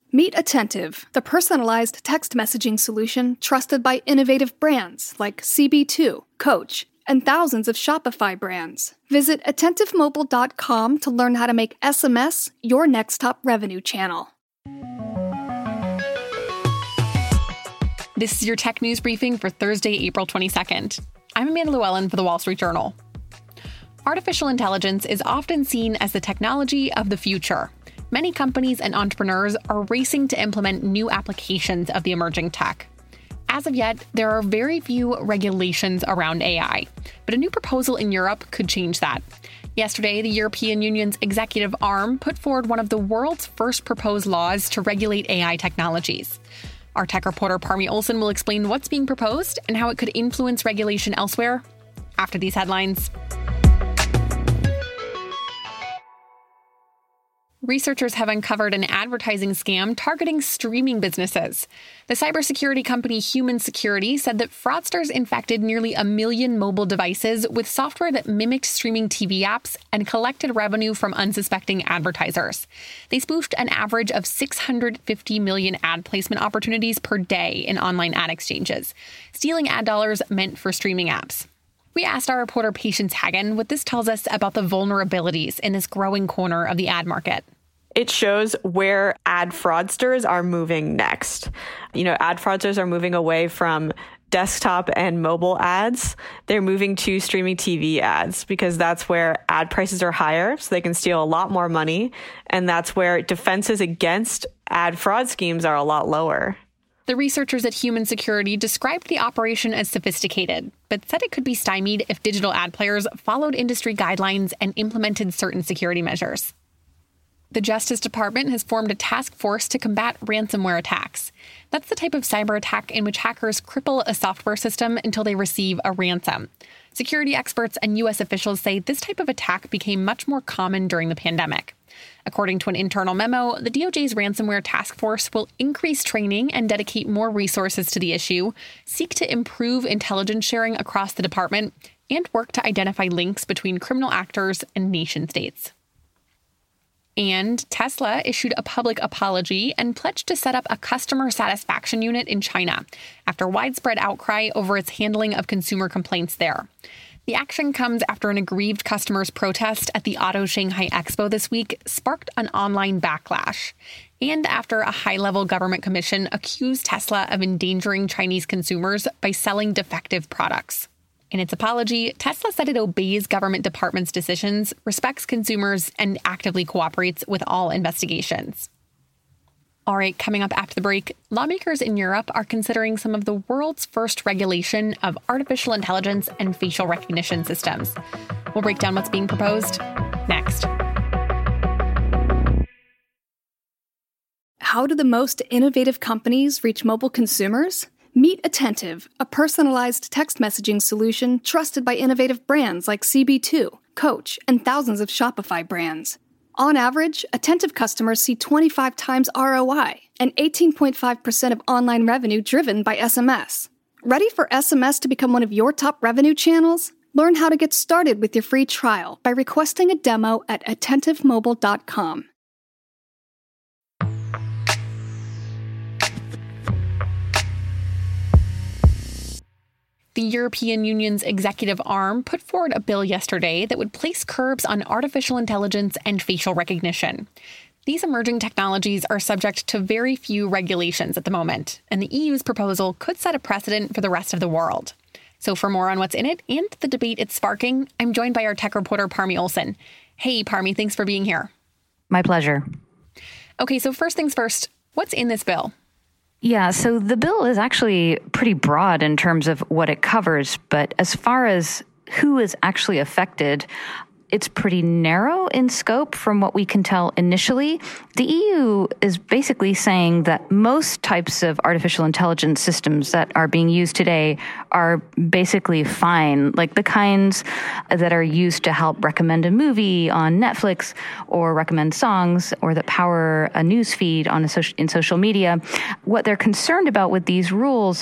Meet Attentive, the personalized text messaging solution trusted by innovative brands like CB2, Coach, and thousands of Shopify brands. Visit AttentiveMobile.com to learn how to make SMS your next top revenue channel. This is your tech news briefing for Thursday, April 22nd. I'm Amanda Llewellyn for The Wall Street Journal. Artificial intelligence is often seen as the technology of the future. Many companies and entrepreneurs are racing to implement new applications of the emerging tech. As of yet, there are very few regulations around AI, but a new proposal in Europe could change that. Yesterday, the European Union's executive arm put forward one of the world's first proposed laws to regulate AI technologies. Our tech reporter Parmi Olsen will explain what's being proposed and how it could influence regulation elsewhere after these headlines. Researchers have uncovered an advertising scam targeting streaming businesses. The cybersecurity company Human Security said that fraudsters infected nearly 1 million mobile devices with software that mimicked streaming TV apps and collected revenue from unsuspecting advertisers. They spoofed an average of 650 million ad placement opportunities per day in online ad exchanges, stealing ad dollars meant for streaming apps. We asked our reporter Patience Hagen what this tells us about the vulnerabilities in this growing corner of the ad market. It shows where ad fraudsters are moving next. Ad fraudsters are moving away from desktop and mobile ads. They're moving to streaming TV ads because that's where ad prices are higher, so they can steal a lot more money. And that's where defenses against ad fraud schemes are a lot lower. The researchers at Human Security described the operation as sophisticated, but said it could be stymied if digital ad players followed industry guidelines and implemented certain security measures. The Justice Department has formed a task force to combat ransomware attacks. That's the type of cyber attack in which hackers cripple a software system until they receive a ransom. Security experts and U.S. officials say this type of attack became much more common during the pandemic. According to an internal memo, the DOJ's ransomware task force will increase training and dedicate more resources to the issue, seek to improve intelligence sharing across the department, and work to identify links between criminal actors and nation states. And Tesla issued a public apology and pledged to set up a customer satisfaction unit in China after widespread outcry over its handling of consumer complaints there. The action comes after an aggrieved customer's protest at the Auto Shanghai Expo this week sparked an online backlash, and after a high-level government commission accused Tesla of endangering Chinese consumers by selling defective products. In its apology, Tesla said it obeys government departments' decisions, respects consumers, and actively cooperates with all investigations. All right, coming up after the break, lawmakers in Europe are considering some of the world's first regulation of artificial intelligence and facial recognition systems. We'll break down what's being proposed next. How do the most innovative companies reach mobile consumers? Meet Attentive, a personalized text messaging solution trusted by innovative brands like CB2, Coach, and thousands of Shopify brands. On average, Attentive customers see 25 times ROI and 18.5% of online revenue driven by SMS. Ready for SMS to become one of your top revenue channels? Learn how to get started with your free trial by requesting a demo at AttentiveMobile.com. The European Union's executive arm put forward a bill yesterday that would place curbs on artificial intelligence and facial recognition. These emerging technologies are subject to very few regulations at the moment, and the EU's proposal could set a precedent for the rest of the world. So for more on what's in it and the debate it's sparking, I'm joined by our tech reporter, Parmi Olsen. Hey, Parmi, thanks for being here. My pleasure. Okay, so first things first, what's in this bill? Yeah, so the bill is actually pretty broad in terms of what it covers, but as far as who is actually affected, it's pretty narrow in scope from what we can tell initially. The EU is basically saying that most types of artificial intelligence systems that are being used today are basically fine, like the kinds that are used to help recommend a movie on Netflix or recommend songs or that power a news feed on in social media. What they're concerned about with these rules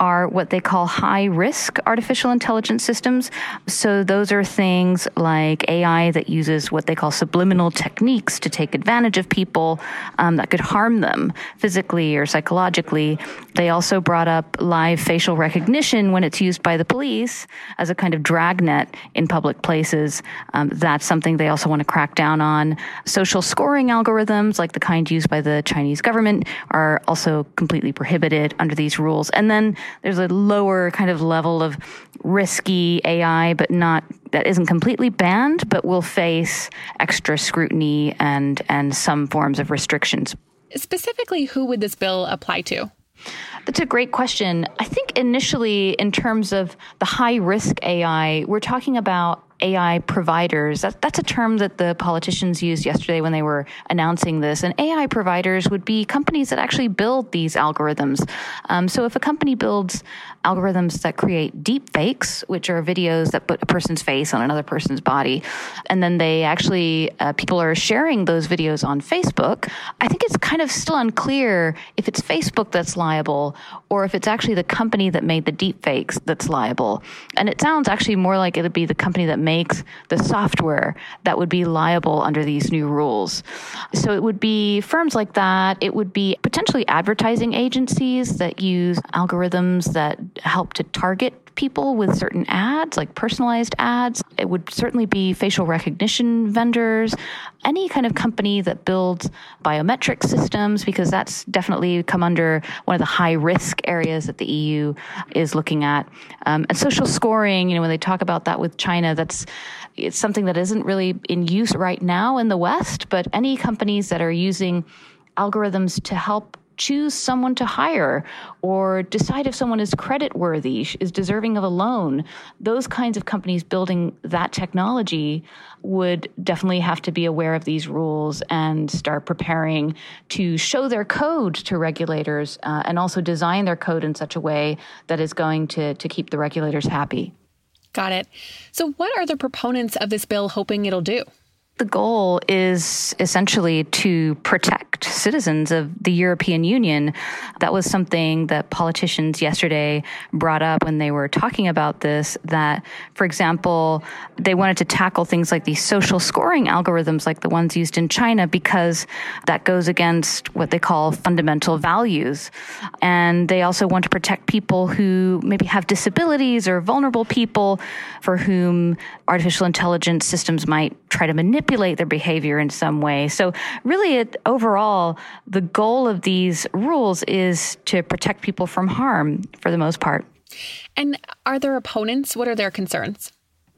are what they call high-risk artificial intelligence systems. So those are things like AI that uses what they call subliminal techniques to take advantage of people that could harm them physically or psychologically. They also brought up live facial recognition when it's used by the police as a kind of dragnet in public places. That's something they also want to crack down on. Social scoring algorithms, like the kind used by the Chinese government, are also completely prohibited under these rules. And then there's a lower kind of level of risky AI, but that isn't completely banned, but will face extra scrutiny and some forms of restrictions. Specifically, who would this bill apply to? That's a great question. I think initially, in terms of the high-risk AI, we're talking about AI providers. That's a term that the politicians used yesterday when they were announcing this. And AI providers would be companies that actually build these algorithms. So if a company builds algorithms that create deep fakes, which are videos that put a person's face on another person's body, and then they actually, people are sharing those videos on Facebook, I think it's kind of still unclear if it's Facebook that's liable or if it's actually the company that made the deep fakes that's liable. And it sounds actually more like it would be the company that makes the software that would be liable under these new rules. So it would be firms like that. It would be potentially advertising agencies that use algorithms that help to target people with certain ads, like personalized ads. It would certainly be facial recognition vendors, any kind of company that builds biometric systems, because that's definitely come under one of the high-risk areas that the EU is looking at. And social scoring, when they talk about that with China, it's something that isn't really in use right now in the West, but any companies that are using algorithms to help choose someone to hire or decide if someone is creditworthy, is deserving of a loan, those kinds of companies building that technology would definitely have to be aware of these rules and start preparing to show their code to regulators and also design their code in such a way that is going to keep the regulators happy. Got it. So what are the proponents of this bill hoping it'll do? The goal is essentially to protect citizens of the European Union. That was something that politicians yesterday brought up when they were talking about this, that, for example, they wanted to tackle things like these social scoring algorithms like the ones used in China because that goes against what they call fundamental values. And they also want to protect people who maybe have disabilities or vulnerable people for whom artificial intelligence systems might try to manipulate their behavior in some way. So really, overall, the goal of these rules is to protect people from harm for the most part. And are there opponents? What are their concerns?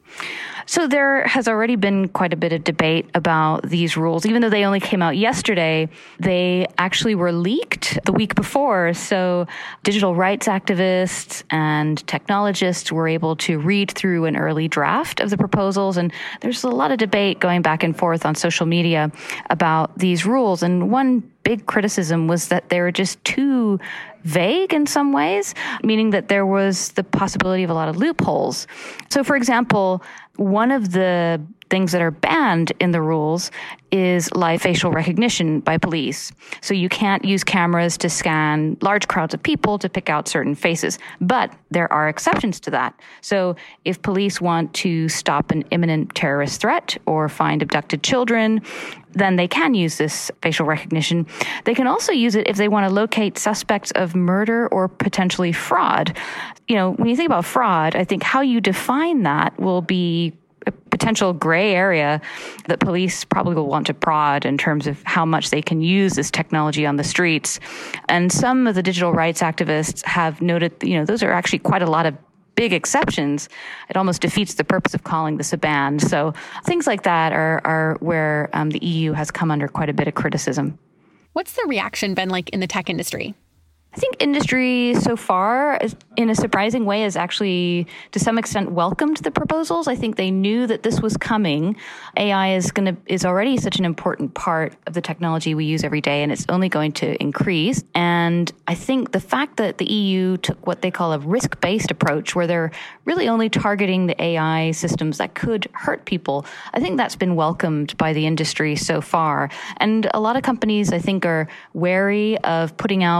So there has already been quite a bit of debate about these rules. Even though they only came out yesterday, they actually were leaked the week before. So digital rights activists and technologists were able to read through an early draft of the proposals. And there's a lot of debate going back and forth on social media about these rules. And one big criticism was that they were just too vague in some ways, meaning that there was the possibility of a lot of loopholes. So, for example, one of the things that are banned in the rules is live facial recognition by police. So you can't use cameras to scan large crowds of people to pick out certain faces. But there are exceptions to that. So if police want to stop an imminent terrorist threat or find abducted children, then they can use this facial recognition. They can also use it if they want to locate suspects of murder or potentially fraud. When you think about fraud, I think how you define that will be a potential gray area that police probably will want to prod in terms of how much they can use this technology on the streets. And some of the digital rights activists have noted, those are actually quite a lot of big exceptions. It almost defeats the purpose of calling this a ban. So things like that are where the EU has come under quite a bit of criticism. What's the reaction been like in the tech industry? I think industry so far, in a surprising way, has actually, to some extent, welcomed the proposals. I think they knew that this was coming. AI is already such an important part of the technology we use every day, and it's only going to increase. And I think the fact that the EU took what they call a risk-based approach, where they're really only targeting the AI systems that could hurt people, I think that's been welcomed by the industry so far. And a lot of companies, I think, are wary of putting out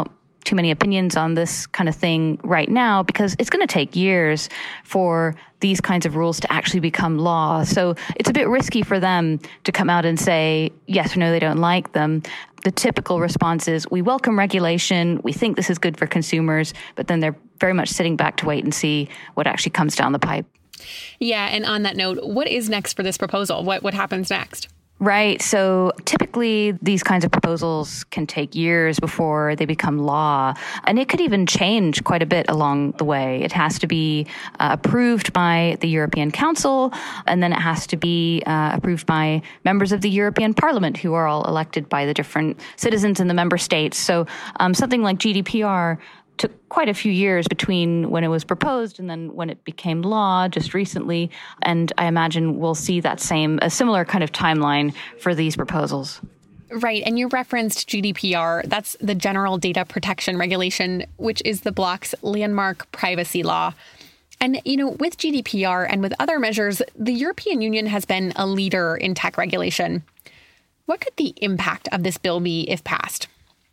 too many opinions on this kind of thing right now because it's going to take years for these kinds of rules to actually become law. So it's a bit risky for them to come out and say yes or no, they don't like them. The typical response is, we welcome regulation, we think this is good for consumers, but then they're very much sitting back to wait and see what actually comes down the pipe. Yeah, and on that note, what is next for this proposal? What happens next? Right. So typically these kinds of proposals can take years before they become law. And it could even change quite a bit along the way. It has to be approved by the European Council, and then it has to be approved by members of the European Parliament, who are all elected by the different citizens in the member states. So something like GDPR took quite a few years between when it was proposed and then when it became law just recently. And I imagine we'll see a similar kind of timeline for these proposals. Right. And you referenced GDPR. That's the General Data Protection Regulation, which is the bloc's landmark privacy law. And, with GDPR and with other measures, the European Union has been a leader in tech regulation. What could the impact of this bill be if passed?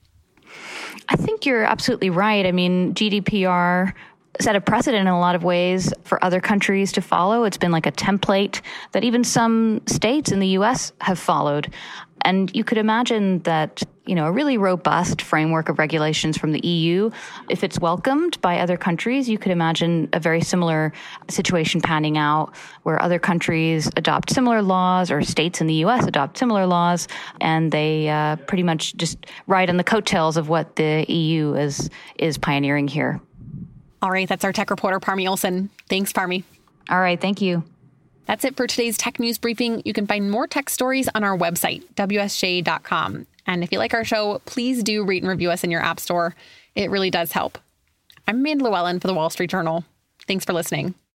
I think you're absolutely right. I mean, GDPR set a precedent in a lot of ways for other countries to follow. It's been like a template that even some states in the U.S. have followed. And you could imagine that, a really robust framework of regulations from the EU, if it's welcomed by other countries, you could imagine a very similar situation panning out where other countries adopt similar laws or states in the U.S. adopt similar laws, and they pretty much just ride on the coattails of what the EU is pioneering here. All right, that's our tech reporter, Parmi Olson. Thanks, Parmi. All right, thank you. That's it for today's Tech News Briefing. You can find more tech stories on our website, WSJ.com. And if you like our show, please do rate and review us in your app store. It really does help. I'm Amanda Llewellyn for the Wall Street Journal. Thanks for listening.